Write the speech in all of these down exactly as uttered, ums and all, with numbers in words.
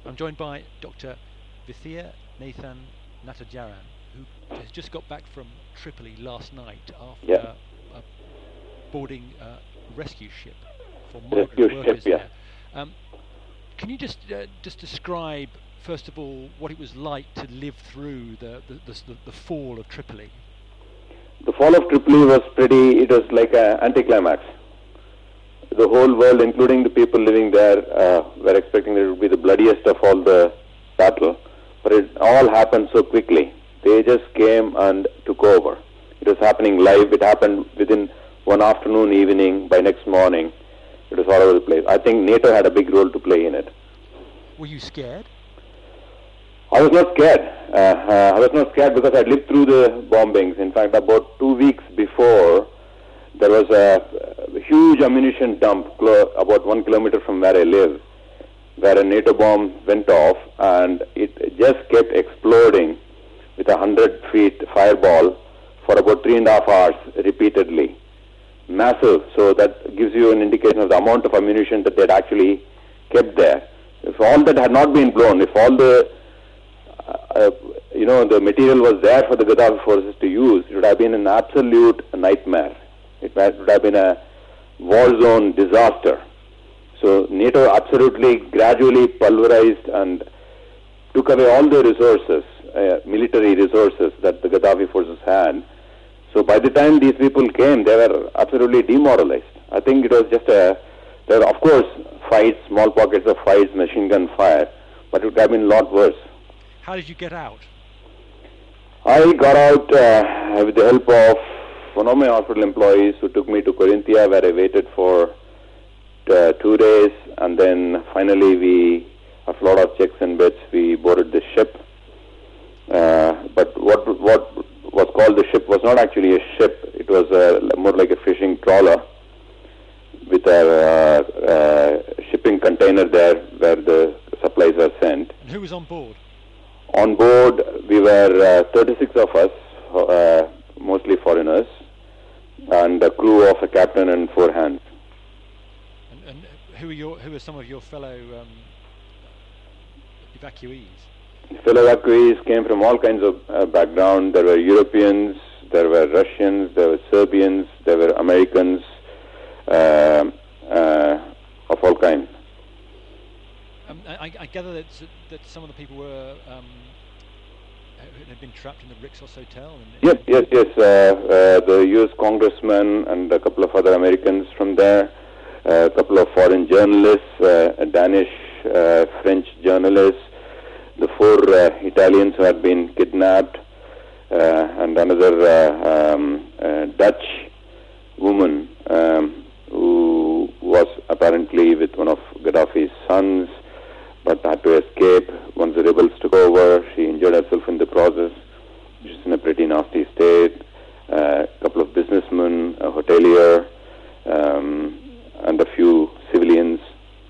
I'm joined by Doctor Vithia Nathan Natarajan, who has just got back from Tripoli last night after yeah. uh, boarding a rescue ship for rescue migrant workers ship, yeah. there. Um, can you just uh, just describe, first of all, what it was like to live through the the, the, the fall of Tripoli? The fall of Tripoli was pretty, it was like an anticlimax. The whole world, including the people living there, uh, were expecting that it would be the bloodiest of all the battle. But it all happened so quickly. They just came and took over. It was happening live. It happened within one afternoon, evening, by next morning. It was all over the place. I think NATO had a big role to play in it. Were you scared? I was not scared. Uh, uh, I was not scared because I lived through the bombings. In fact, about two weeks before, there was a, a huge ammunition dump clo- about one kilometer from where I live, where a NATO bomb went off, and it just kept exploding with a hundred feet fireball for about three and a half hours repeatedly. Massive. So that gives you an indication of the amount of ammunition that they'd actually kept there. If all that had not been blown, if all the uh, you know the material was there for the Gaddafi forces to use, it would have been an absolute nightmare. It would have been a war zone disaster. So NATO absolutely gradually pulverized and took away all the resources, uh, military resources that the Gaddafi forces had. So by the time these people came, they were absolutely demoralized. I think it was just a, there were of course fights, small pockets of fights, machine gun fire, but it would have been a lot worse. How did you get out? I got out uh, with the help of one of my hospital employees who took me to Corinthia, where I waited for uh, two days, and then finally we, after a lot of checks and bits, we boarded the ship. Uh, but what what was called the ship was not actually a ship. It was uh, more like a fishing trawler with a uh, uh, shipping container there where the supplies are sent. And who was on board? On board, we were uh, thirty-six of us, uh, mostly foreigners, and a crew of a captain and four hands. And, and who are your who are some of your fellow um, evacuees? Fellow evacuees came from all kinds of uh, background. There were Europeans, there were Russians, there were Serbians, there were Americans, uh, uh, of all kinds. Um, I, I gather that that some of the people were um, had been trapped in the Rixos Hotel. And yes, yes, yes. Uh, uh, the U S congressman and a couple of other Americans from there, uh, a couple of foreign journalists, uh, a Danish, uh, French journalists, the four uh, Italians who had been kidnapped, uh, and another uh, um, uh, Dutch woman um, who was apparently with one of Gaddafi's sons, but had to escape once the rebels took over. She injured herself in the process. She's in a pretty nasty state. Uh, a couple of businessmen, a hotelier, um, and a few civilians.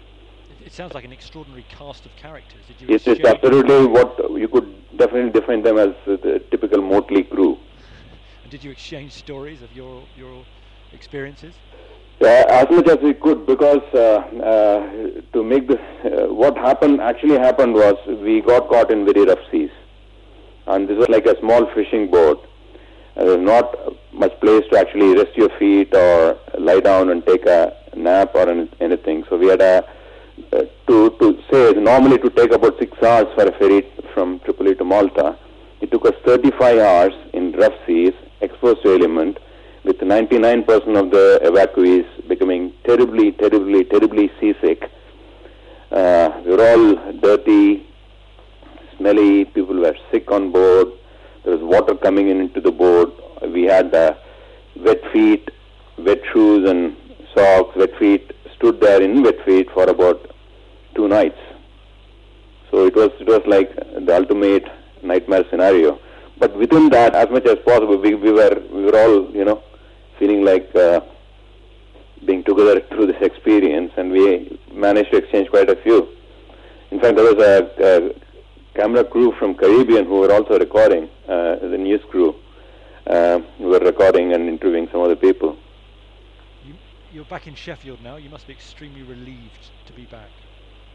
It sounds like an extraordinary cast of characters. Did you Yes, it's absolutely what you could definitely define them as uh, the typical motley crew. And did you exchange stories of your your experiences? Uh, as much as we could, because uh, uh, to make this, uh, what happened, actually happened was we got caught in very rough seas. And this was like a small fishing boat. Uh, there was not much place to actually rest your feet or lie down and take a nap or an, anything. So we had a, uh, to, to say, normally to take about six hours for a ferry from Tripoli to Malta. It took us thirty-five hours in rough seas, exposed to element, with ninety-nine percent of the evacuees becoming terribly, terribly, terribly seasick. Uh, we were all dirty, smelly, people were sick on board, there was water coming in into the boat, we had uh, wet feet, wet shoes and socks, wet feet, stood there in wet feet for about two nights. So it was, it was like the ultimate nightmare scenario. But within that, as much as possible, we, we were we were all, you know, feeling like uh, being together through this experience, and we managed to exchange quite a few. In fact, there was a, a camera crew from Caribbean who were also recording, uh, the news crew, uh, who were recording and interviewing some of the people. You, you're back in Sheffield now. You must be extremely relieved to be back.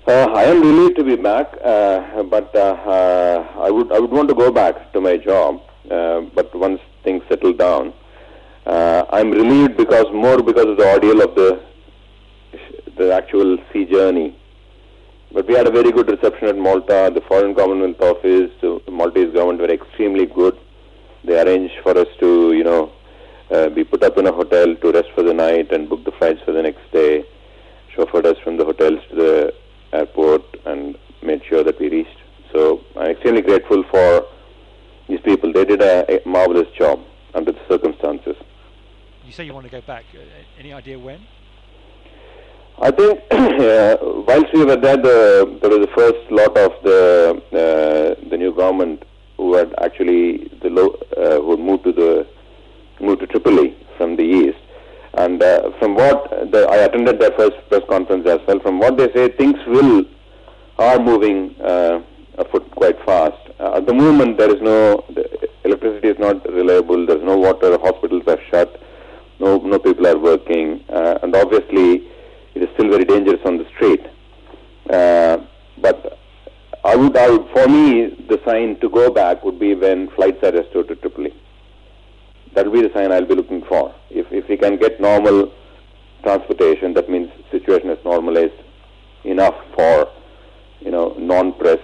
Uh, I am relieved to be back, uh, but uh, uh, I would I would want to go back to my job. Uh, but once things settle down, uh, I'm relieved because more because of the ordeal of the the actual sea journey. But we had a very good reception at Malta. The Foreign Commonwealth Office, the Maltese government were extremely good. They arranged for us to, you know, uh, be put up in a hotel to rest for the night and book the flights for the next day. Chauffeured us from the hotels to the airport and made sure that we reached. So I'm extremely grateful for these people. They did a, a marvelous job under the circumstances. You say you want to go back. Uh, any idea when? I think uh, whilst we were there, the, there was the first lot of the uh, the new government who had actually the low, uh, who had moved to the moved to Tripoli from the east. And uh, from what the, I attended their first press conference as well. From what they say, things will are moving uh, afoot quite fast. Uh, at the moment, there is no the electricity is not reliable. There is no water. Hospitals are shut. No, no people are working, uh, and obviously, it is still very dangerous on the street. Uh, but I would, I would, for me, the sign to go back would be when flights are restored to Tripoli. That will be the sign I'll be looking for. If if we can get normal transportation, that means situation is normalized enough for, you know, non-press,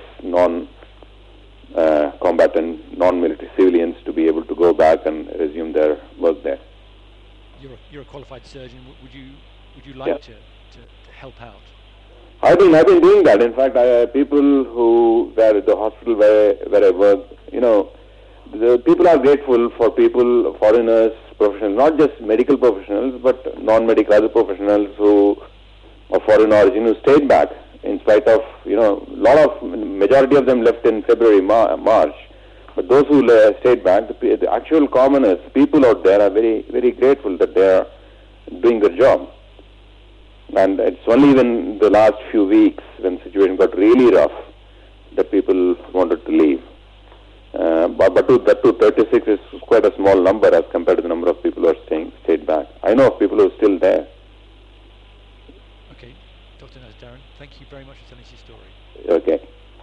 non-combatant, non-military civilians to be able to go back and resume their work there. You're a, you're a qualified surgeon. Would you would you like Yeah. to, to, to help out? I've been I've been doing that. In fact, I, people who were at the hospital where where I work, you know, the people are grateful for people, foreigners, professionals, not just medical professionals, but non-medical other professionals who of foreign origin who stayed back in spite of, you know, a lot of majority of them left in February, Mar- March. But those who uh, stayed back, the, the actual commoners, people out there are very very grateful that they are doing their job. And it's only when the last few weeks, when the situation got really rough, that people wanted to leave. Uh, but but to, that to thirty-six is quite a small number as compared to the number of people who are staying stayed back. I know of people who are still there. Okay, Doctor Nazdarran, thank you very much for telling us your story. Okay.